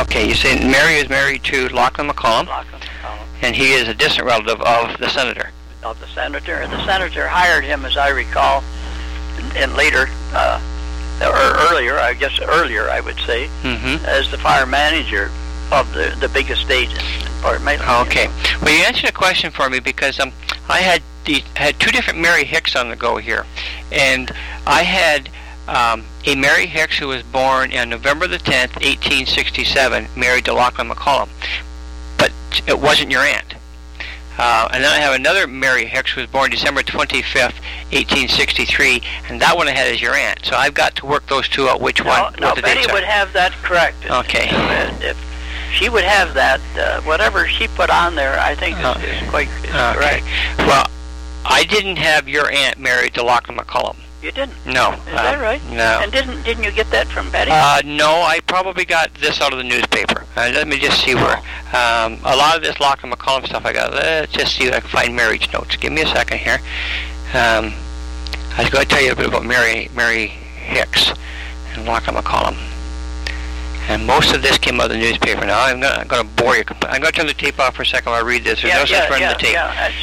Okay, you say Mary is married to Lachlan McCollum. Lachlan McCollum. And he is a distant relative of the senator. Of the senator. And the senator hired him, as I recall, and later, or earlier, I would say, as the fire manager of the big estate in Port Maitland. Okay. Well, you answered a question for me because I had two different Mary Hicks on the go here. And I had a Mary Hicks who was born on November the 10th, 1867, married to Lachlan McCollum. But it wasn't your aunt. And then I have another Mary Hicks who was born December 25th, 1863, and that one I had as your aunt. So I've got to work those two out, which one. No, Betty would have that correct. Okay. If she would have that, whatever she put on there, I think is quite correct. Well, I didn't have your aunt married to Lachlan McCollum. You didn't? No. Is that right? No. And didn't you get that from Betty? No, I probably got this out of the newspaper. Let me just see where. A lot of this Lachlan McCollum stuff I got. Let's just see if I can find marriage notes. Give me a second here. I was going to tell you a bit about Mary Hicks and Lachlan McCollum. And most of this came out of the newspaper. Now I'm going to bore you. I'm going to turn the tape off for a second while I read this. There's no sense running the tape.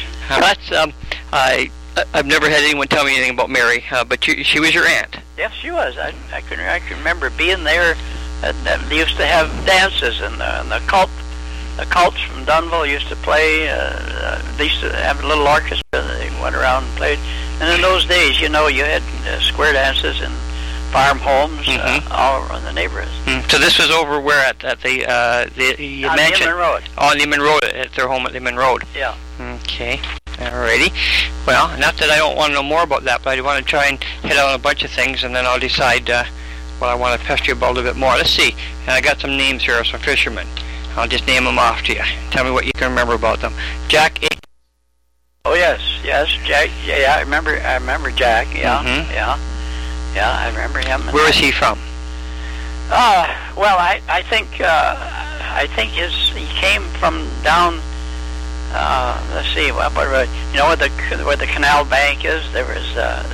I've never had anyone tell me anything about Mary, but she was your aunt. Yes, she was. I can remember being there. They used to have dances, and the cults from Dunville used to play. They used to have a little orchestra. They went around and played. And in those days, you had square dances and farm homes all around the neighborhoods. So this was over where at the you mentioned Neiman Road. On Neiman Road, at their home at Neiman Road. Yeah. Okay. Alrighty. Well, not that I don't want to know more about that, but I want to try and hit on a bunch of things, and then I'll decide what I want to pester you about a little bit more. Let's see. And I got some names here of some fishermen. I'll just name them off to you. Tell me what you can remember about them. Jack A. Oh yes, Jack. Yeah, I remember Jack. Yeah, yeah, I remember him. Where is he from? Well, I think he came from down. Let's see. Well, where the canal bank is. There was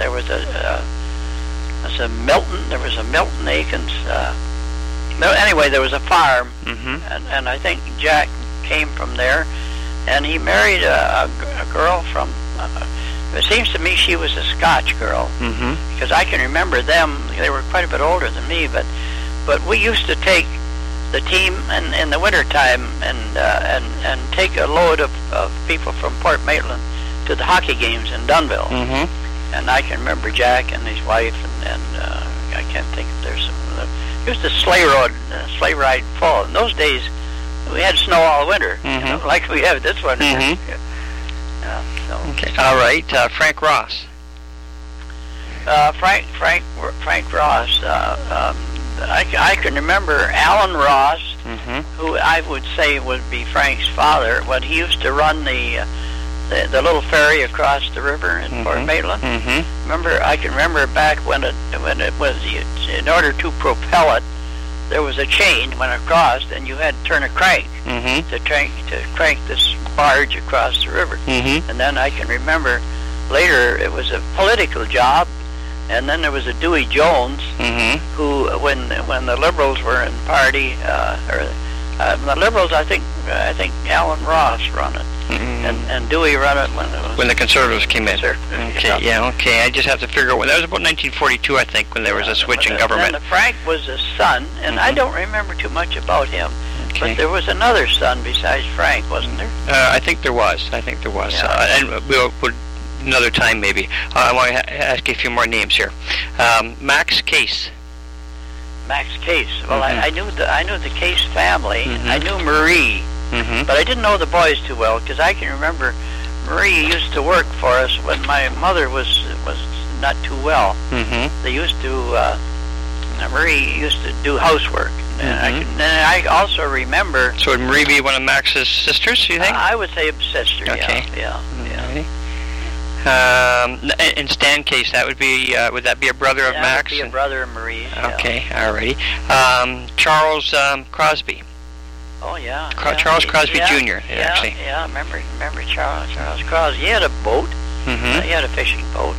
a Milton. There was a Milton Akins. Anyway, there was a farm, and I think Jack came from there, and he married a girl from. It seems to me she was a Scotch girl, because I can remember them. They were quite a bit older than me, but we used to take the team in the wintertime and take a load of people from Port Maitland to the hockey games in Dunville. And I can remember Jack and his wife, and I can't think if there's some. It was the sleigh ride fall. In those days, we had snow all winter, like we have this winter. Okay. All right. Frank Ross. Frank Ross. I can remember Alan Ross, who I would say would be Frank's father, when he used to run the little ferry across the river in Port Maitland. I can remember back when it was, in order to propel it, there was a chain went across, and you had to turn a crank to crank this barge across the river. And then I can remember later it was a political job. And then there was a Dewey Jones, who, when the Liberals were in party, the Liberals, I think Alan Ross run it, and Dewey run it when the Conservatives came in. Okay. I just have to figure out when that was about 1942, I think, when there was a switch in government. And Frank was a son, and I don't remember too much about him. But there was another son besides Frank, wasn't there? I think there was. Yeah. And we'll another time maybe. I want to ask you a few more names here. Max Case. Max Case. Well, I knew the Case family. I knew Marie, but I didn't know the boys too well, because I can remember Marie used to work for us when my mother was not too well. They used to. Marie used to do housework. And I also remember. So would Marie be one of Max's sisters? You think? I would say a sister. Okay. Yeah. In Stan Case, that would be. Would that be a brother of Max? That would be a brother of Marie. Okay, alrighty. Charles Crosby. Oh yeah. Charles Crosby Jr. Actually. Yeah. Remember Charles Crosby? He had a boat. He had a fishing boat.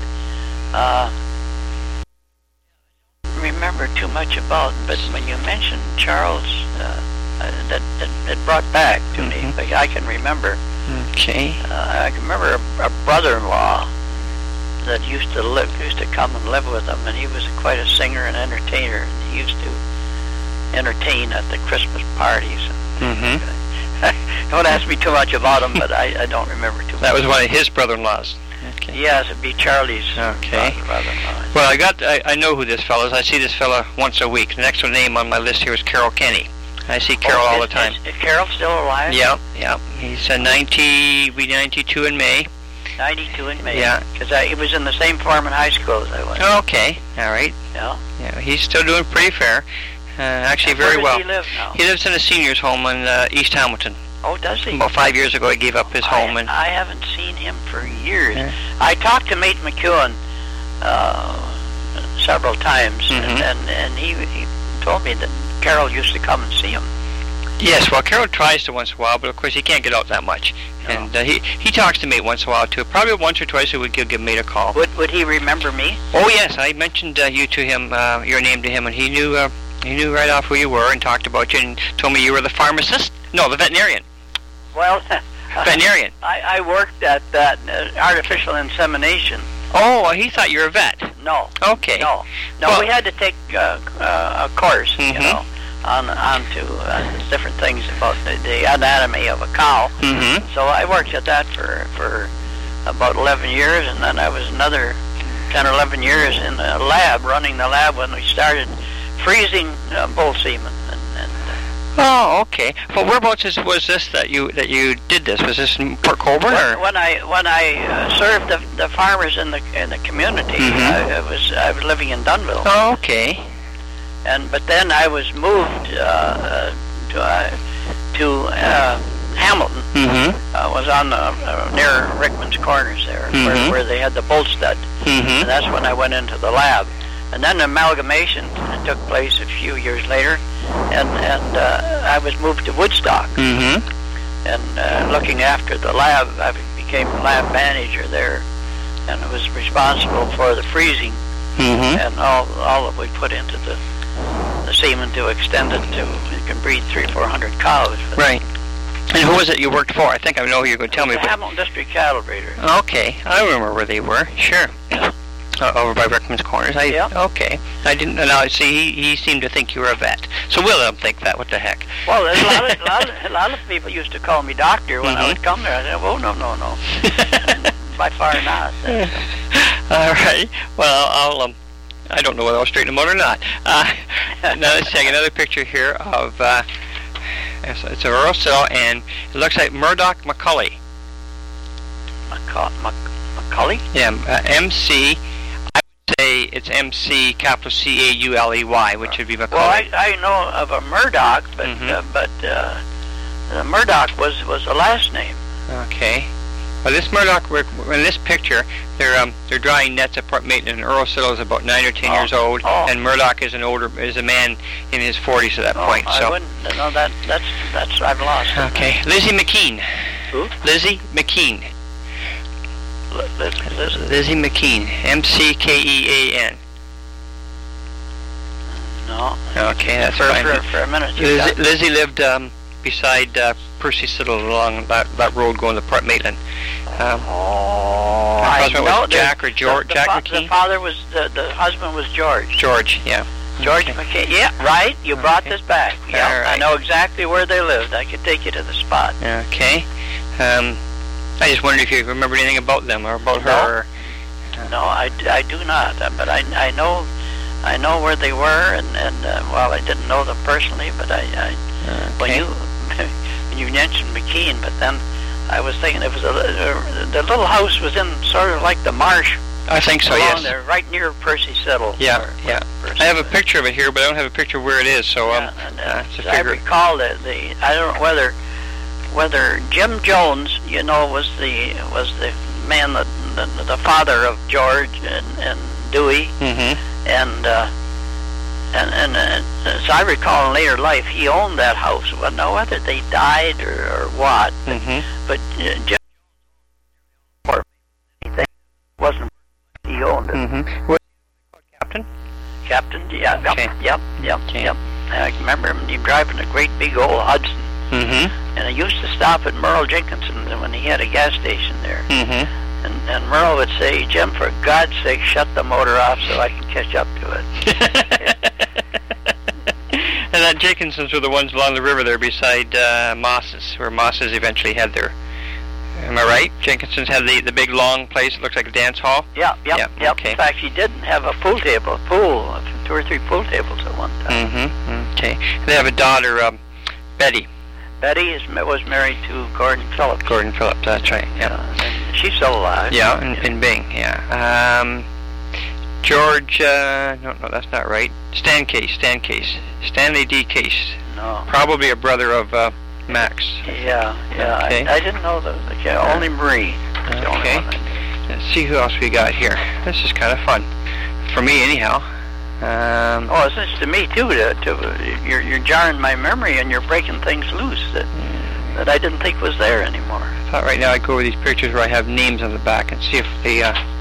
Remember too much about, but when you mentioned Charles that brought back to me. But I can remember. Okay. I can remember a brother-in-law that used to come and live with them, and he was quite a singer and entertainer. And he used to entertain at the Christmas parties. Don't ask me too much about him, but I don't remember too much. That was one of his brother-in-laws. Okay. Yes, it'd be Charlie's okay. brother-in-law. Well, I know who this fellow is. I see this fellow once a week. The next name on my list here is Carol Kenny. I see Carol all the time. Is Carol still alive? Yeah. He's 92 in May. 92 in May. Yeah. Because he was in the same Foreman High School as I was. Okay. All right. Yeah. Yeah. He's still doing pretty fair. Actually, very well. Where does he live now? He lives in a seniors' home in East Hamilton. Oh, does he? About 5 years ago, he gave up his home. And I haven't seen him for years. Yeah. I talked to Mate McEwen several times, and he told me that Carol used to come and see him. Yes, well, Carol tries to once in a while, but of course he can't get out that much. No. And he talks to Mate once in a while too. Probably once or twice a week he'll give Mate a call. Would he remember me? Oh yes, I mentioned you to him, your name to him, and he knew right off who you were and talked about you and told me you were the pharmacist. No, the veterinarian. Well, veterinarian. I worked at that artificial insemination. Oh, he thought you were a vet. No. Okay. No. Well, we had to take a course, you know, onto different things about the anatomy of a cow. So I worked at that for about 11 years, and then I was another 10 or 11 years in the lab, running the lab when we started freezing bull semen. Oh, okay. Well, whereabouts was this that you did this? Was this in Port Colborne? When I served the farmers in the community, I was living in Dunnville. Oh, okay. But then I was moved to Hamilton. I was on near Rickman's Corners there, where they had the bolt stud, and that's when I went into the lab. And then amalgamation took place a few years later, and I was moved to Woodstock. And looking after the lab, I became lab manager there, and I was responsible for the freezing and all that we put into the semen to extend it to it can breed 300-400 cows. Right. And who was it you worked for? I think I know who you're going to tell me. The Hamilton District Cattle Breeder. Okay, I remember where they were. Sure. Over by Rickman's Corners. Okay. I didn't. Now, see, he seemed to think you were a vet. So we'll let him think that. What the heck? Well, there's a lot of people used to call me doctor when I would come there. I said, "Oh, no. By far not." All right. Well, I don't know whether I'll straighten them out or not. Now let's take another picture here of. It's a Russell, and it looks like Murdoch McCulley. McCulley? Yeah, MC. I would say it's MC capital CAULEY, which would be McCulley. Well, I know of a Murdoch, but Murdoch was the last name. Okay. Well, this Murdoch, in this picture, they're drying nets at Port Maitland, and Earl Siddle is about 9 or 10 years old, and Murdoch is a man in his 40s at that point. So I wouldn't know that's I've lost. Okay, Lizzie McKean. Who? Lizzie McKean. Lizzie McKean. McKean. No. Okay, that's fine. For a minute. Lizzie lived beside Percy Siddle along that road going to Port Maitland. Her husband was Jack or George. Jack McKean. The father was the husband was George. George, yeah. George McKean. Yeah, right. You brought this back. Yeah, right. I know exactly where they lived. I could take you to the spot. Okay. I just wondered if you remembered anything about them or about her. No, I do not. But I know where they were, and well, I didn't know them personally, but when you mentioned McKean, but then I was thinking it was the little house was in sort of like the marsh. I think so. Yes. There, right near Percy Siddle. Yeah. I have a picture of it here, but I don't have a picture of where it is. So I recall I don't know whether Jim Jones, was the man the father of George and Dewey, and as I recall in later life, he owned that house. Well, no, whether they died or what, but Jim wasn't. He owned it. Captain? Captain, yeah, okay. Yep. I remember him driving a great big old Hudson. Mm-hmm. And I used to stop at Merle Jenkinson's when he had a gas station there. Mm-hmm. And Merle would say, "Jim, for God's sake, shut the motor off so I can catch up to it." And that Jenkinson's were the ones along the river there beside Moss's, where Moss's eventually had their... Am I right? Jenkinson's had the big long place that looks like a dance hall? Yeah. Okay. In fact, he didn't have a pool, 2 or 3 pool tables at one time. Mm-hmm. Okay. They have a daughter, Betty. Betty was married to Gordon Phillips. Gordon Phillips, that's right. Yeah. And she's still alive. Yeah, in Bing. Yeah. George. No, that's not right. Stanley D. Case. No. Probably a brother of Max. Yeah. Okay. I didn't know that. Only Marie. Okay. Let's see who else we got here. This is kind of fun for me, anyhow. It's nice to me too. You're jarring my memory and you're breaking things loose that I didn't think was there anymore. I thought right now I'd go over these pictures where I have names on the back and see if they.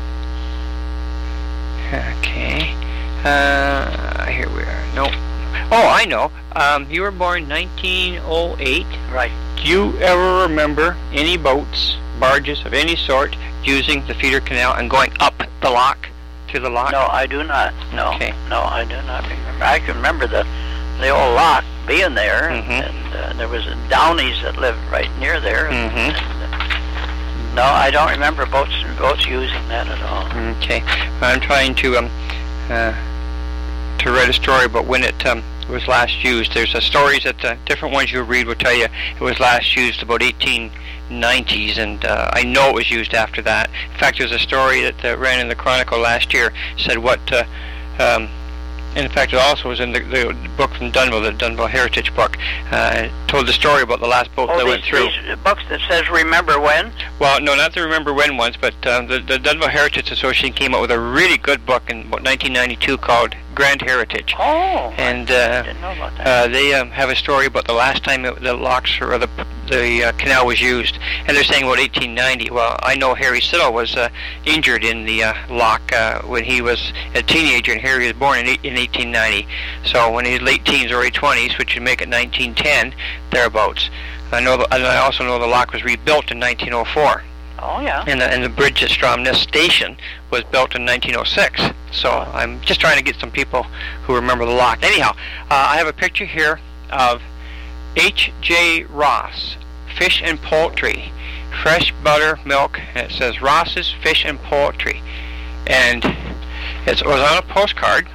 Okay. Here we are. Nope. Oh, I know. You were born 1908. Right. Do you ever remember any boats, barges of any sort, using the feeder canal and going up the lock? To the lock? No, I do not. No. Okay. No, I do not remember. I can remember the old lock being there, Mm-hmm. and there was Downies that lived right near there. Mm-hmm. No, I don't remember boats using that at all. Okay. I'm trying to write a story about when it was last used. There's stories that different ones you read will tell you it was last used about 1890s, and I know it was used after that. In fact, there's a story that ran in the Chronicle last year, said what, in fact it also was in the book from Dunville, the Dunville Heritage book, told the story about the last boat that went through. These books that says Remember When? Well, no, not the Remember When ones, but the Dunville Heritage Association came out with a really good book in about 1992 called Grand Heritage. Oh, and I didn't know about that. they have a story about the last time the locks or the canal was used, and they're saying about 1890. Well, I know Harry Siddle was injured in the lock when he was a teenager, and Harry was born in 1890. So when he was late teens, early 20s, which would make it 1910, thereabouts. I also know the lock was rebuilt in 1904. Oh, yeah. And the bridge at Stromness Station was built in 1906. So I'm just trying to get some people who remember the lock. Anyhow, I have a picture here of H.J. Ross, Fish and Poultry, fresh butter, milk, and it says Ross's Fish and Poultry. And it was on a postcard,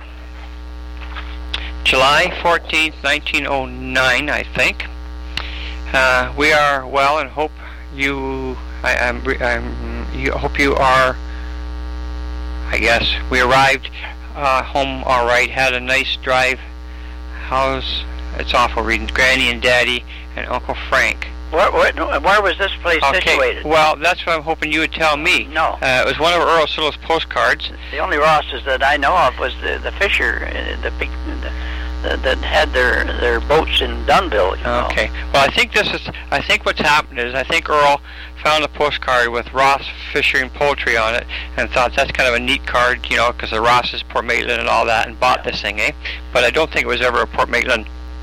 July 14th, 1909, I think. We are well and hope you... hope you are. I guess we arrived home all right. Had a nice drive. It's awful reading. Granny and Daddy and Uncle Frank. Where was this place situated? Well, that's what I'm hoping you would tell me. No. It was one of Earl Siddle's postcards. The only Rosses that I know of was the fisher, that had their boats in Dunville. You know. Okay. Well, I think what's happened is I think Earl found a postcard with Ross Fisher and Poultry on it and thought that's kind of a neat card, because the Ross's Port Maitland and all that, and bought this thing, But I don't think it was ever a Port Maitland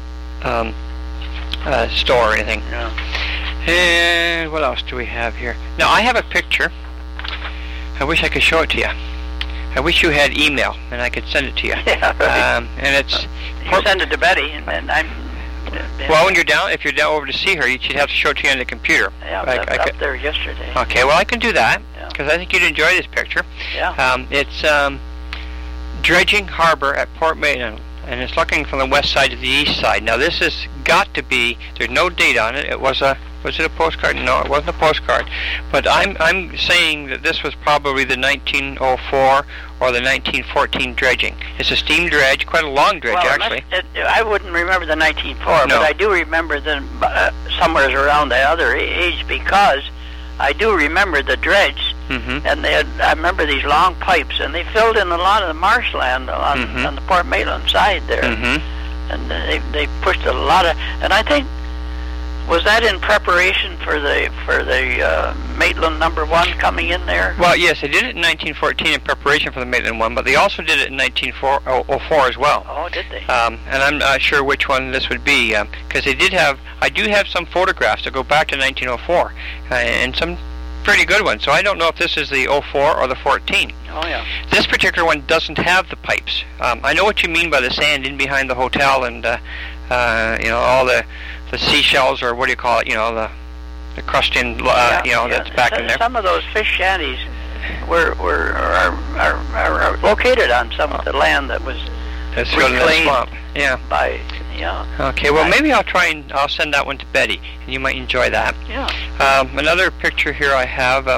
store or anything. Yeah. And what else do we have here? Now, I have a picture. I wish I could show it to you. I wish you had email and I could send it to you. Yeah, right. And it's... You send it to Betty, and I'm... Well, when if you're down over to see her, she'd have to show it to you on the computer. Yeah, I was up there yesterday. Okay, well, I can do that, because I think you'd enjoy this picture. Yeah. It's Dredging Harbor at Port Maitland, and it's looking from the west side to the east side. Now, this has got to be... There's no date on it. Was it a postcard? No, it wasn't a postcard. But I'm saying that this was probably the 1904 or the 1914 dredging. It's a steam dredge, quite a long dredge, actually. I wouldn't remember the 1904, but I do remember somewhere around the other age, because I do remember the dredge, and I remember these long pipes, and they filled in a lot of the marshland on the Port Maitland side there, and they pushed a lot of, and I think Was that in preparation for the Maitland #1 coming in there? Well, yes, they did it in 1914 in preparation for the Maitland one, but they also did it in 1904 as well. Oh, did they? And I'm not sure which one this would be, because they did have. I do have some photographs that go back to 1904, and some pretty good ones. So I don't know if this is the 04 or the 14. Oh yeah. This particular one doesn't have the pipes. I know what you mean by the sand in behind the hotel, and all the seashells, or what do you call it? The crustacean, that's back in there. Some of those fish shanties are located on some of the land that was reclaimed by. Yeah. Okay. Well, maybe I'll send that one to Betty, and you might enjoy that. Yeah. Another picture here I have.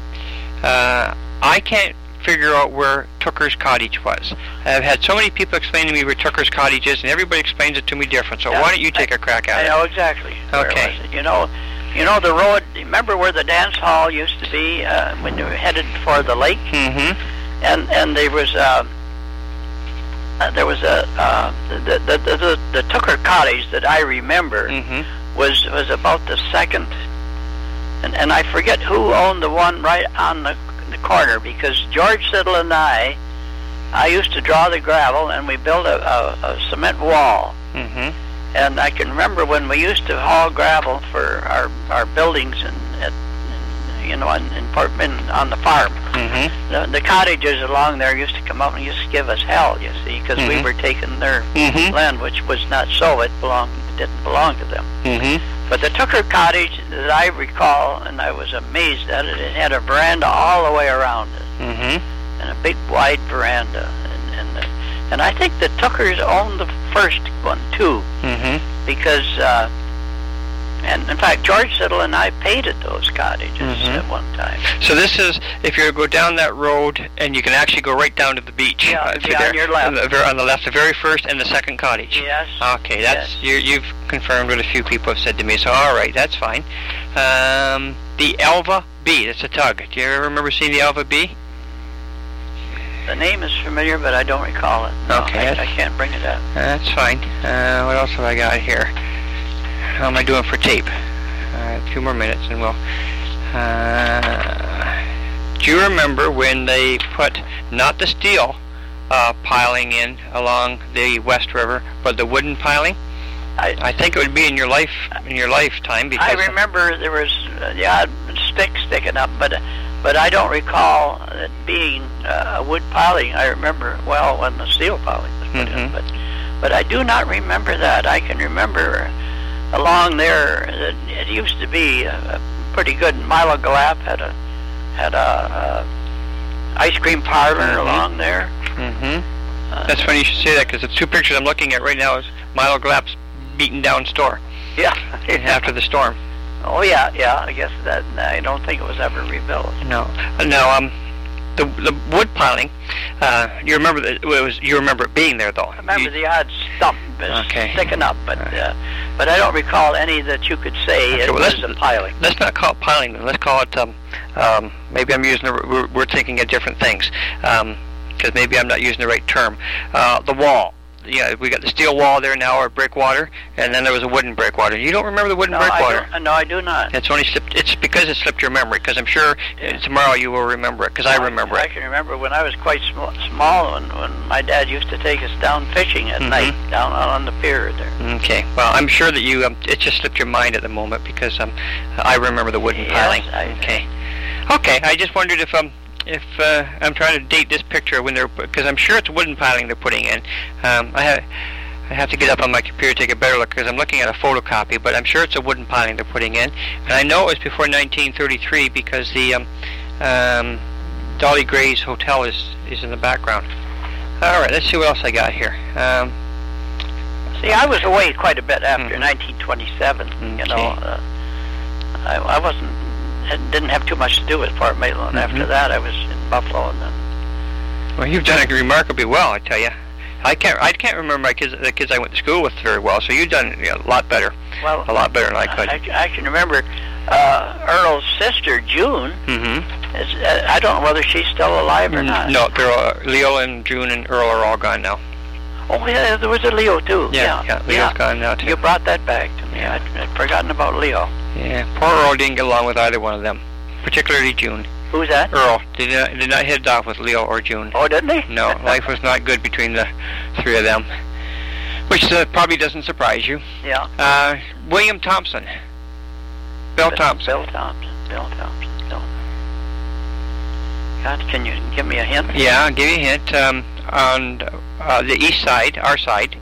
I can't figure out where Tooker's Cottage was. I've had so many people explain to me where Tooker's Cottage is, and everybody explains it to me different. So why don't you take a crack at it? I know exactly. Okay. Where was it? You know the road. Remember where the dance hall used to be when you were headed for the lake? Mm-hmm. And there was the Tooker Cottage that I remember was about the second, and I forget who owned the one right on the corner, because George Siddle and I used to draw the gravel, and we built a cement wall. Mm-hmm. And I can remember when we used to haul gravel for our buildings on the farm. Mm-hmm. The cottages along there used to come up and used to give us hell, you see, because we were taking their land, which was not so. It didn't belong to them. Mm-hmm. But the Tooker Cottage that I recall, and I was amazed at it, it had a veranda all the way around it, and a big wide veranda, and I think the Tookers owned the first one too, because and in fact George Siddle and I painted those cottages at one time. So this is, if you go down that road, and you can actually go right down to the beach. Yeah, on your left. On the left, the very first and the second cottage. Yes. Okay, you've confirmed what a few people have said to me. So all right, that's fine. The Elva B. That's a tug. Do you ever remember seeing the Elva B? The name is familiar, but I don't recall it. No, okay. I can't bring it up. That's fine. What else have I got here? How am I doing for tape? A few more minutes and we'll... do you remember when they put, not the steel piling in along the West River, but the wooden piling? I think it would be in your lifetime, because... I remember there was the odd stick sticking up, but I don't recall it being a wood piling. I remember, well, when the steel piling was put in, but I do not remember that. I can remember along there that it used to be a pretty good. Milo Galap had a ice cream parlor along there. That's funny you should say that, because the two pictures I'm looking at right now is Milo Galap's beaten down store. Yeah. After the storm. Oh yeah. I guess that I don't think it was ever rebuilt. No. The wood piling. You remember that it was? You remember it being there, though. I remember the odd stump sticking up, but I don't recall any that you could say it was a piling. Let's not call it piling. Then. Let's call it. Maybe I'm using. We're thinking of different things. Because maybe I'm not using the right term. The wall. Yeah, we got the steel wall there now, or breakwater, and then there was a wooden breakwater. You don't remember the wooden breakwater? No, I do not. It's only slipped. It's because it slipped your memory. Because I'm sure tomorrow you will remember it. Because I remember it. I can remember when I was quite small, when my dad used to take us down fishing at night down on the pier there. Okay. Well, I'm sure that you. It just slipped your mind at the moment, because I remember the wooden piling. Okay. Okay. I just wondered if I'm trying to date this picture when because I'm sure it's wooden piling they're putting in. I have to get up on my computer to take a better look, because I'm looking at a photocopy, but I'm sure it's a wooden piling they're putting in. And I know it was before 1933, because the Dolly Gray's Hotel is in the background. All right, let's see what else I got here. See, I was away quite a bit after 1927. Okay. You know, I wasn't. It didn't have too much to do with Fort Maitland. After that, I was in Buffalo, and then. Well, you've done it remarkably well, I tell you. I can't remember the kids I went to school with very well. So you've done a lot better. Well, a lot better than I could. I can remember Earl's sister June. I don't know whether she's still alive or not. No, Leo and June and Earl are all gone now. Oh yeah, there was a Leo too. Yeah, Leo's gone now too. You brought that back to me. Yeah, I'd forgotten about Leo. Yeah, poor Earl didn't get along with either one of them, particularly June. Who's that? Earl did not hit it off with Leo or June. Oh, didn't he? No, life was not good between the three of them, which probably doesn't surprise you. Yeah. William Thompson. Bill Thompson. Bill Thompson. God, can you give me a hint? Yeah, I'll give you a hint. On the east side, our side,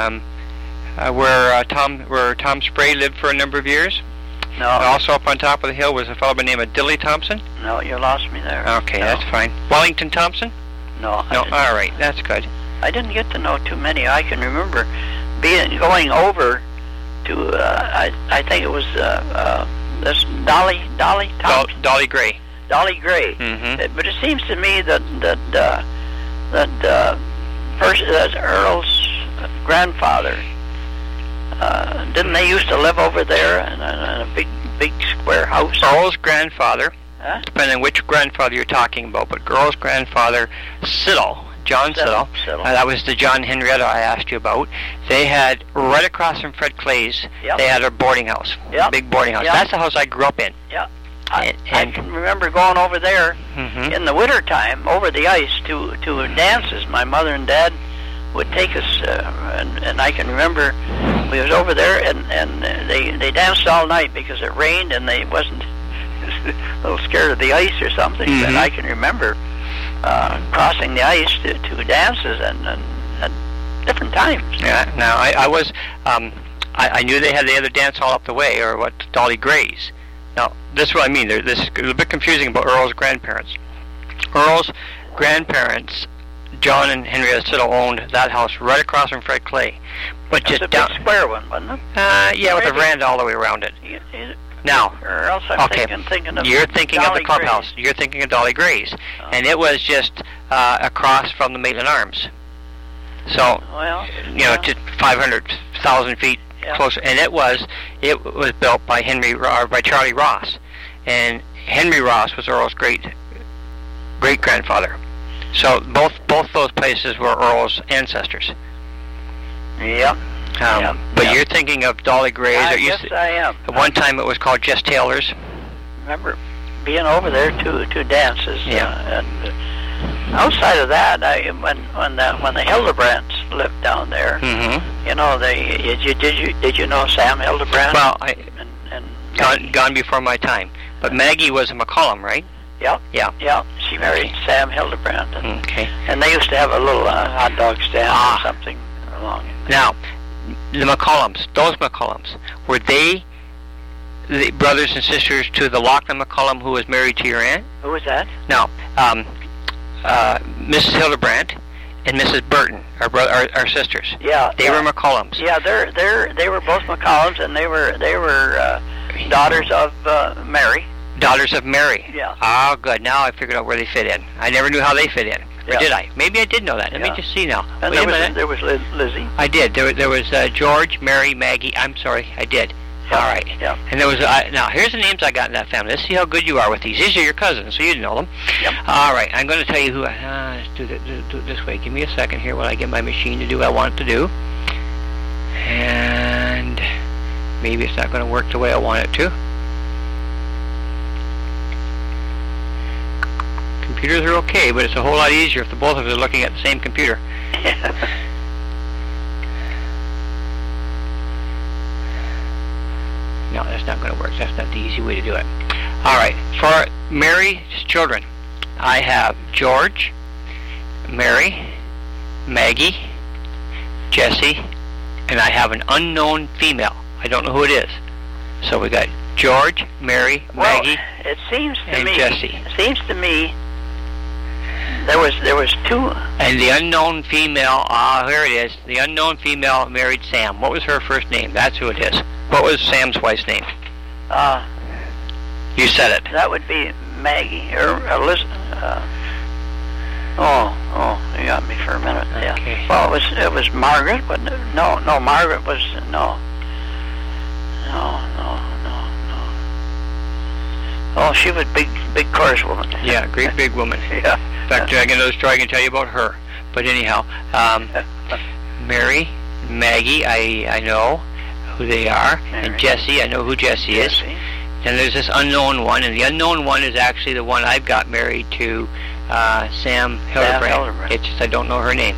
where Tom Spray lived for a number of years. No. Also up on top of the hill was a fellow by the name of Dilly Thompson. No, you lost me there. Okay, that's fine. Wellington Thompson? No. No, all right, that's good. I didn't get to know too many. I can remember going over to, I think it was this Dolly Thompson. Dolly Gray. Dolly Gray. Mm-hmm. But it seems to me that Earl's grandfather, didn't they used to live over there in a big square house? Earl's grandfather, Huh? depending on which grandfather you're talking about, but Earl's grandfather, John Siddle. That was the John Henrietta I asked you about. They had, right across from Fred Clay's, they had a boarding house, a big boarding house. That's the house I grew up in. Yeah. I can remember going over there in the winter time over the ice to dances. My mother and dad would take us, and I can remember we was over there, and they danced all night because it rained and they wasn't a little scared of the ice or something. And I can remember crossing the ice to dances and at different times. Yeah. Now I was I knew they had the other dance hall up the way, or what, Dolly Gray's. Now, this is what I mean. This is a bit confusing about Earl's grandparents. Earl's grandparents, John and Henrietta Siddle, owned that house right across from Fred Clay. But It was a big square one, wasn't it? Yeah, with a veranda all the way around it. Now, or else I'm thinking of you're thinking Dolly of the clubhouse. Gray's. You're thinking of Dolly Gray's. And it was just across from the Maitland Arms. So, to 500,000 feet closer. And it was built by Charlie Ross. And Henry Ross was Earl's great grandfather. So both those places were Earl's ancestors. Yep. But you're thinking of Dolly Gray's. Yes, I am. At one time it was called Jess Taylor's. Remember being over there to dances. Yeah. And outside of that, when the Hildebrands lived down there, did you know Sam Hildebrand? Well, and gone before my time. But Maggie was a McCollum, right? Yeah. She married Sam Hildebrand. And they used to have a little hot dog stand or something along it. Now, the McCollums, those McCollums, were they the brothers and sisters to the Lachlan McCollum who was married to your aunt? Who was that? Now, Mrs. Hildebrand and Mrs. Burton are sisters. Yeah. They were McCollums. Yeah, they were both McCollums, and they were daughters of Mary. Daughters of Mary. Yeah. Oh, good. Now I figured out where they fit in. I never knew how they fit in. Or did I? Maybe I did know that. Let me just see now. And there was Lizzie. I did. There was George, Mary, Maggie. I'm sorry. I did. Yeah. All right. Yeah. And there was now here's the names I got in that family. Let's see how good you are with these. These are your cousins, so you know them. Yep. All right. I'm going to tell you who. Let's do it this way. Give me a second here while I get my machine to do what I want it to do. And maybe it's not going to work the way I want it to. Computers are okay, but it's a whole lot easier if the both of us are looking at the same computer. No, that's not going to work. That's not the easy way to do it. All right. For Mary's children, I have George, Mary, Maggie, Jessie, and I have an unknown female. I don't know who it is. So we got George, Mary, Maggie, it seems to and me, Jessie. It seems to me there was two. And the unknown female, here it is. The unknown female married Sam. What was her first name? That's who it is. What was Sam's wife's name? You said it. That would be Maggie or Elizabeth. You got me for a minute. Okay. Yeah. Well, it was Margaret, but no, Margaret was no. Oh, she was big chorus woman. Yeah, great big woman. Yeah. In fact, I can tell you about her. But anyhow, Mary, Maggie, I know. who they are. Mary. And Jesse, I know who Jesse is. And there's this unknown one, and the unknown one is actually the one I've got married to, Sam Hildebrand. It's just I don't know her name.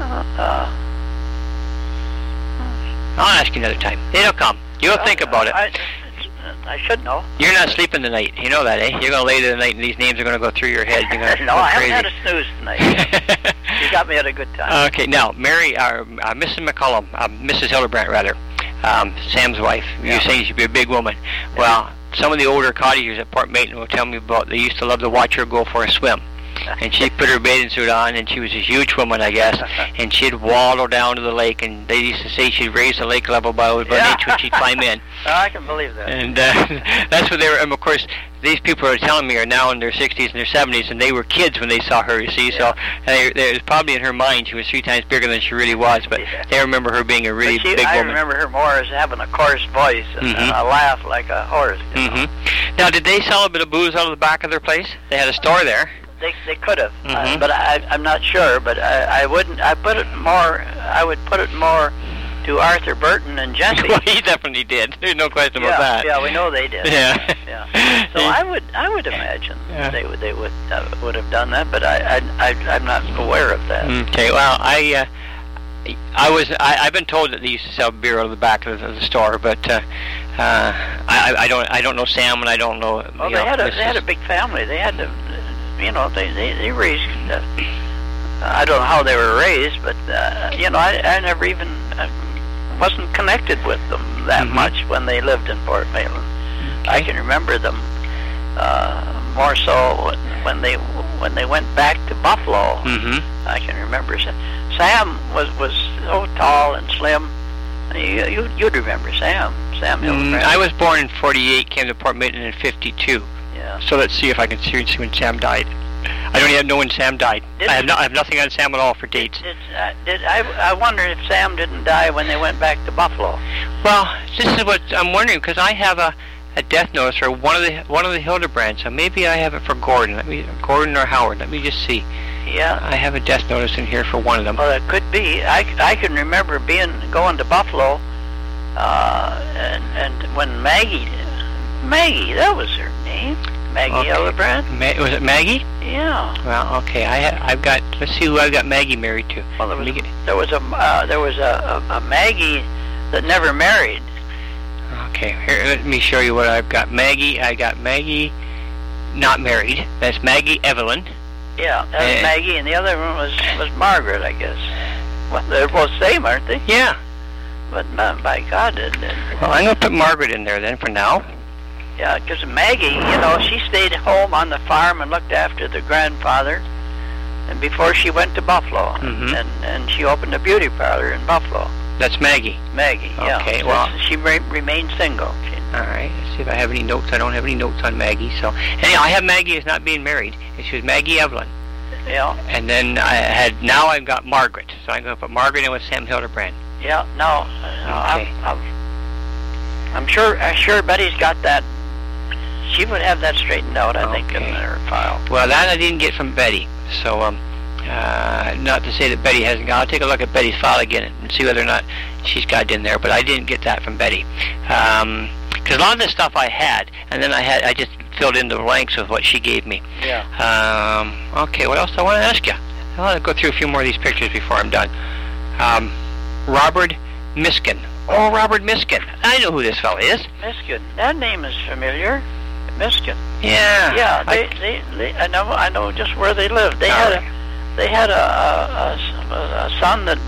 I'll ask you another time. It'll come. You'll think about it. I should know. You're not sleeping tonight. You know that, eh? You're going to lay there tonight, and these names are going to go through your head. You're gonna no, go I crazy. haven't had a snooze tonight. You got me at a good time. Okay, now, Mary, Mrs. McCullum, Mrs. Hildebrand, rather, Sam's wife. Yeah. You're saying she'd be a big woman. Yeah. Well, some of the older cottagers at Port Maitland will tell me about they used to love to watch her go for a swim. And she'd put her bathing suit on, and she was a huge woman, I guess, and she'd waddle down to the lake, and they used to say she'd raise the lake level by about an inch when she'd climb in. I can believe that. And that's what they were, and of course, these people are telling me are now in their 60s and their 70s, and they were kids when they saw her, you see, so it was probably in her mind she was 3 times bigger than she really was, but they remember her being a really big woman. I remember her more as having a coarse voice and a laugh like a horse. You know? Now, did they sell a bit of booze out of the back of their place? They had a store there. They could have, but I'm not sure. But I wouldn't. I put it more. I would put it more to Arthur Burton and Jesse. Well, he definitely did. There's no question about that. Yeah, we know they did. Yeah. So I would imagine they would have done that, but I'm not aware of that. Okay. Well, I've been told that they used to sell beer out of the back of the store, but I don't know Sam, and I don't know. Well, they had a big family. They had to. You know, they raised. I don't know how they were raised, but you know, I never even wasn't connected with them that much when they lived in Port Maitland. Okay. I can remember them more so when they went back to Buffalo. I can remember Sam was so tall and slim. You'd remember Sam Hildebrand. I was born in 48, came to Port Maitland in 52. Yeah. So let's see if I can see when Sam died. I don't even know when Sam died. I have nothing on Sam at all for dates. I wonder if Sam didn't die when they went back to Buffalo. Well, this is what I'm wondering, because I have a death notice for one of the Hildebrands, so maybe I have it for Gordon. Gordon or Howard. Let me just see. Yeah. I have a death notice in here for one of them. Well, it could be. I can remember going to Buffalo, and when Maggie, that was her name. Maggie Hildebrand. Was it Maggie? Yeah. Well, okay. I've got. Let's see who I've got Maggie married to. Well, there was a Maggie that never married. Okay. Here, let me show you what I've got. Maggie. I got Maggie, not married. That's Maggie Evelyn. Yeah, that's Maggie, and the other one was Margaret, I guess. Well, they're both the same, aren't they? Yeah. But by God, well, I'm going to put Margaret in there then for now. Yeah, because Maggie, you know, she stayed home on the farm and looked after the grandfather, and before she went to Buffalo, and she opened a beauty parlor in Buffalo. That's Maggie. Maggie, yeah. Okay, well, she remained single. All right, let's see if I have any notes. I don't have any notes on Maggie. So, anyhow, I have Maggie as not being married. She was Maggie Evelyn. Yeah. And then I've got Margaret. So I'm going to put Margaret in with Sam Hildebrand. Yeah. No. Okay. I'm sure Betty's got that. She would have that straightened out, I think, in her file. Well, that I didn't get from Betty. So, not to say that Betty hasn't got. I'll take a look at Betty's file again and see whether or not she's got it in there. But I didn't get that from Betty. Because a lot of this stuff I had, and then I just filled in the blanks with what she gave me. Yeah. Okay, what else do I want to ask you? I want to go through a few more of these pictures before I'm done. Robert Miskin. Oh, Robert Miskin. I know who this fellow is. Miskin. That name is familiar. Miskin. Yeah. Yeah. I know just where they lived. They had a son that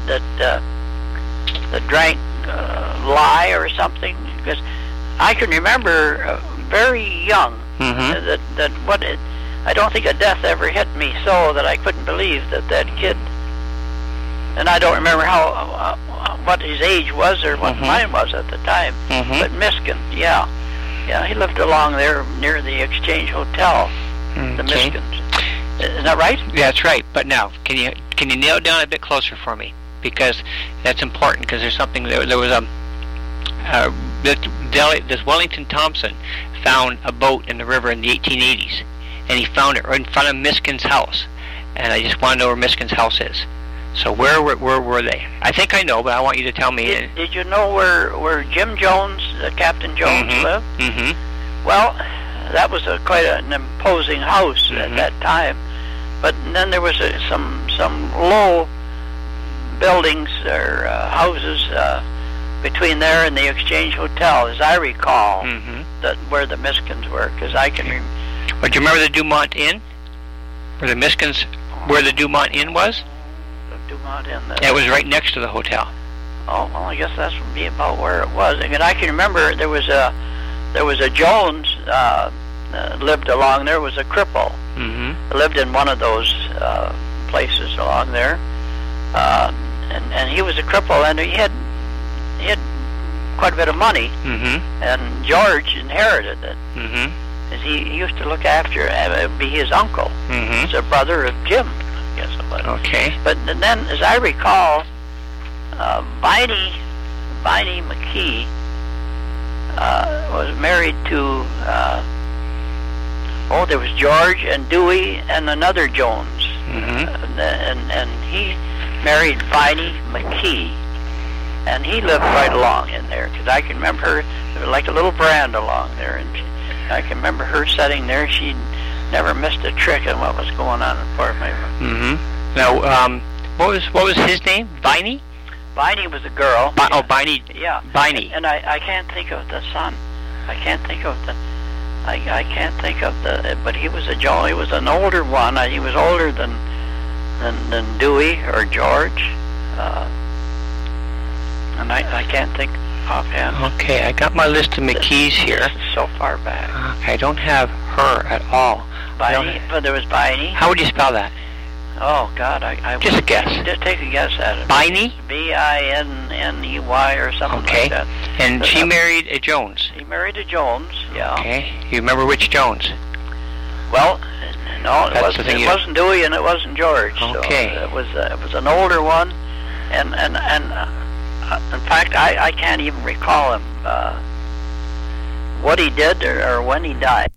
drank lye or something. Because I can remember very young I don't think a death ever hit me so that I couldn't believe that kid. And I don't remember what his age was or what mine was at the time. But Miskin, yeah, he lived along there near the Exchange Hotel. The Miskins. Is that right? Yeah, that's right. But now, can you nail it down a bit closer for me? Because that's important. Because there's something. There was this Wellington Thompson found a boat in the river in the 1880s, and he found it right in front of Miskin's house. And I just want to know where Miskin's house is. So where were they? I think I know, but I want you to tell me. Did you know where Jim Jones, Captain Jones, lived? Mm-hmm. Well, that was quite an imposing house at that time. But then there was some low buildings or houses between there and the Exchange Hotel, as I recall, that where the Miskins were, because I can. But do you remember the Dumont Inn, where the Miskins, where the Dumont Inn was? The Dumont Inn. It was right next to the hotel. Oh, well, I guess that's would be about where it was. And I can remember there was a Jones lived along there. Was a cripple. Lived in one of those places along there, and he was a cripple, and he had quite a bit of money, and George inherited it. As he used to look after it would be his uncle. He's a brother of Jim, I guess it was. Okay. But then, as I recall, Viney McKee was married to. There was George and Dewey and another Jones, and he married Viney McKee, and he lived right along in there, because I can remember her. There was like a little veranda along there, and I can remember her sitting there. She never missed a trick on what was going on in Fort Mayville. Now, what was his name? Viney? Viney was a girl. Viney. Yeah. Viney. And I can't think of the son. I can't think of the. But he was he was an older one. He was older than Dewey or George, and I can't think offhand. Okay, I got my list of McKees here. This is so far back. Okay, I don't have her at all. But there was Viney. How would you spell that? Oh God, I just a guess. Just take a guess at it. Viney? Binney or something like that. And she married a Jones. He married a Jones. Yeah. Okay. You remember which Jones? Well, no, it wasn't Dewey and it wasn't George. Okay. So it was an older one, and in fact I can't even recall him what he did or when he died.